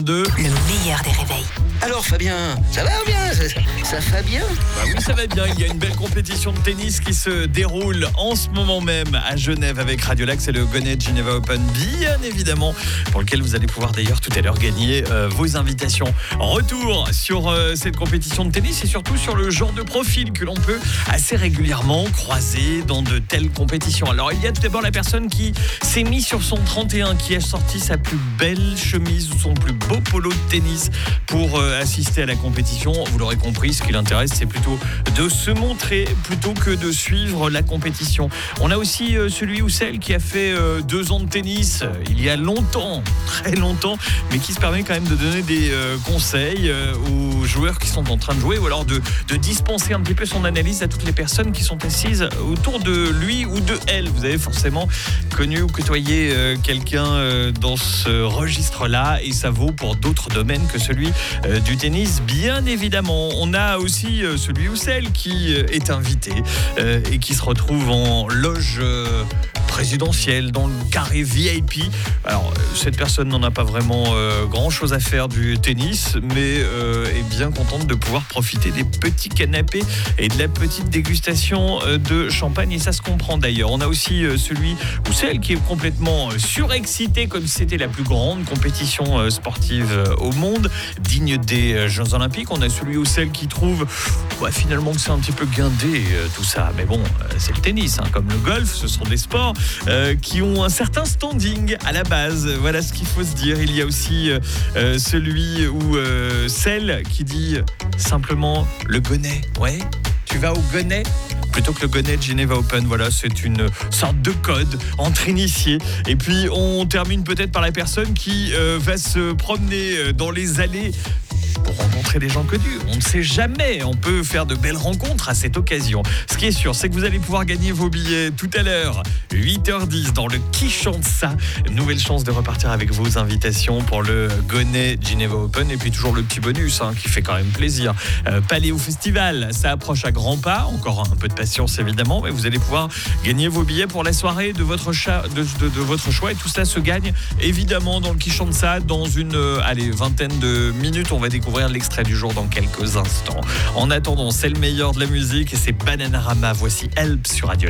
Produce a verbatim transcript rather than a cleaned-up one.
De... Le meilleur des réveils. Alors Fabien, ça va ou bien ça, ça va bien Bah oui, ça va bien. Il y a une belle compétition de tennis qui se déroule en ce moment même à Genève avec Radiolac. C'est le Gonnet Geneva Open, bien évidemment, pour lequel vous allez pouvoir d'ailleurs tout à l'heure gagner euh, vos invitations. Retour sur euh, cette compétition de tennis et surtout sur le genre de profil que l'on peut assez régulièrement croiser dans de telles compétitions. Alors il y a tout d'abord la personne qui s'est mise sur son trente et un, qui a sorti sa plus belle chemise ou son plus beau polo de tennis pour euh, assister à la compétition. Vous l'aurez compris, ce qui l'intéresse, c'est plutôt de se montrer plutôt que de suivre la compétition. On a aussi euh, celui ou celle qui a fait euh, deux ans de tennis euh, il y a longtemps, très longtemps, mais qui se permet quand même de donner des euh, conseils euh, aux joueurs qui sont en train de jouer, ou alors de, de dispenser un petit peu son analyse à toutes les personnes qui sont assises autour de lui ou de elle. Vous avez forcément connu ou côtoyé euh, quelqu'un euh, dans ce registre-là, et ça vaut pour d'autres domaines que celui euh, du tennis, bien évidemment. On a aussi euh, celui ou celle qui euh, est invité euh, et qui se retrouve en loge euh, présidentielle, dans le carré V I P. Alors, cette personne n'en a pas vraiment euh, grand-chose à faire du tennis, mais euh, est bien contente de pouvoir profiter des petits canapés et de la petite dégustation euh, de champagne, et ça se comprend d'ailleurs. On a aussi euh, celui ou celle qui est complètement euh, surexcité, comme si c'était la plus grande compétition euh, sportive euh, au monde, digne des euh, Jeux Olympiques. On a celui ou celle qui trouve ouais, finalement que c'est un petit peu guindé euh, tout ça, mais bon, euh, c'est le tennis, hein, comme le golf, ce sont des sports euh, qui ont un certain standing à la base. Voilà ce qu'il faut se dire. Il y a aussi euh, celui ou euh, celle qui dit simplement le Gonnet. Ouais, tu vas au Gonnet plutôt que le Gonnet Geneva Open. Voilà, c'est une sorte de code entre initiés. Et puis on termine peut-être par la personne qui euh, va se promener dans les allées pour rencontrer des gens connus. On ne sait jamais, on peut faire de belles rencontres à cette occasion. Ce qui est sûr, c'est que vous allez pouvoir gagner vos billets tout à l'heure, huit heures dix, dans le Qui chante ça. Nouvelle chance de repartir avec vos invitations pour le Gonnet Geneva Open. Et puis toujours le petit bonus hein, qui fait quand même plaisir. Euh, Paléo Festival, ça approche à grands pas. Encore un peu de patience évidemment, mais vous allez pouvoir gagner vos billets pour la soirée de votre, cha- de, de, de votre choix. Et tout cela se gagne évidemment dans le Qui chante ça. Dans une euh, allez, vingtaine de minutes, on va découvrir l'extrait du jour dans quelques instants. En attendant, c'est le meilleur de la musique et c'est Bananarama. Voici Help sur Radio.